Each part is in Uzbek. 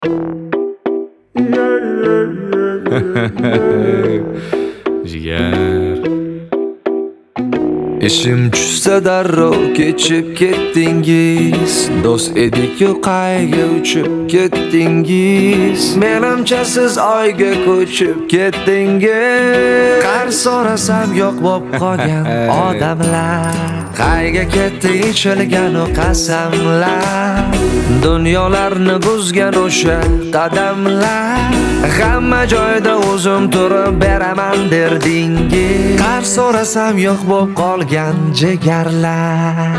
Jigar ishim tushsa darrov kechib ketdingiz. Do'st edik-ku qayga uchib ketdingiz. Menimcha siz oyga ko'chib ketdingiz. Qarz so'rasam yo'q bo'lib qolgan odamlar. Qayga ketdi ichilgan o qasamlar. Dunyolarni buzgan o'sha qadamlar. Hamma joyda o'zim turib beraman derdingiz. Qarz so'rasam yo'q bo'lib qolgan jigarlar.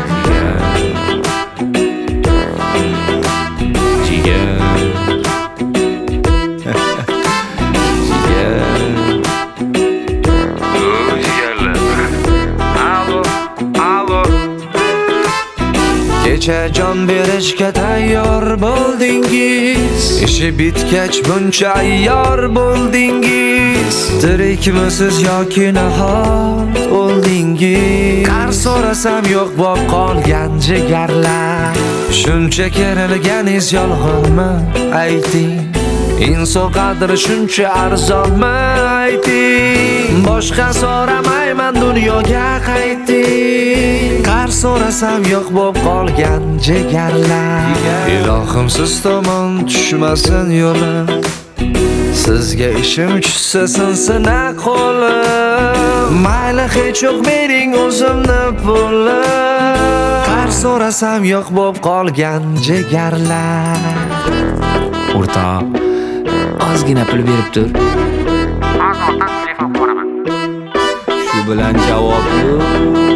Kecha jon berishga tayyor bo'ldingiz. Ishi bitgach buncha ayyor bo'ldingiz. Tirikmisiz yoki nahot o'ldingiz. Qarz so'rasam yo'q bo'lib qolgan jigarlar. Shuncha kerilganiz yolg'onmi ayting? Inson qadri shuncha arzonmi ayting? Boshqa so'ramayman dunyoga qayting. Qarz so'rasam yo'q bo'lib qolgan jigarlar. Ilohim siz tomon tushmasin yo'lim. Sizga ishim tushsa sinsin qo'lim. Mayli hech yo'q bering o'zimni pulim. Qarz so'rasam yo'q bo'lib qolgan jigarlar. O'rtoq, ozgina pul berib tur. Azondan telefon qilaman. Shu bilan javob yo'q.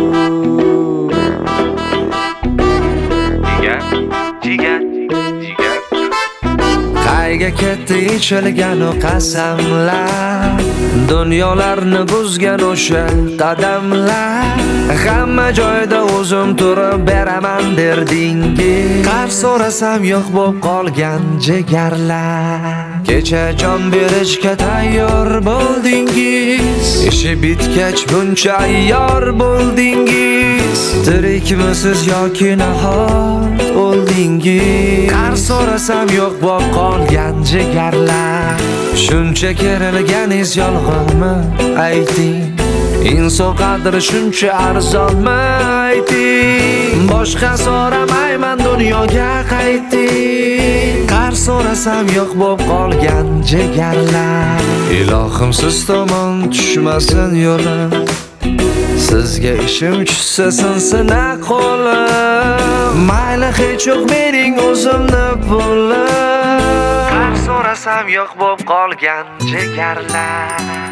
Jigar. Qayga ketdi ichilgan o qasamlar. Dunyolarni buzgan o'sha qadamlar. Hamma joyda o'zim turib beraman derdingiz. Qarz so'rasam yo'q bo'lib qolgan jigarlar. Kecha jon berishga tayyor bo'ldingiz. Ishi bitgach buncha ayyor bo'ldingiz. Tirikmisiz yoki nahot o'ldingiz. Qarz so'rasam yo'q bo'lib qolgan jigarlar. Shuncha kerilganiz yolg'onmi ayting? Inson qadri shuncha arzonmi ayting? Boshqa so'ramayman dunyoga qayting. Qarz so'rasam yo'q bo'lib qolgan jigarlar. Ilohim siz tomon tushmasin yo'lim. Sizga ishim tushsa sinsin qo'lim. Mayli hech yo'q bering o'zimni pulim. Qarz so'rasam yo'q bo'lib qolgan jigarlar.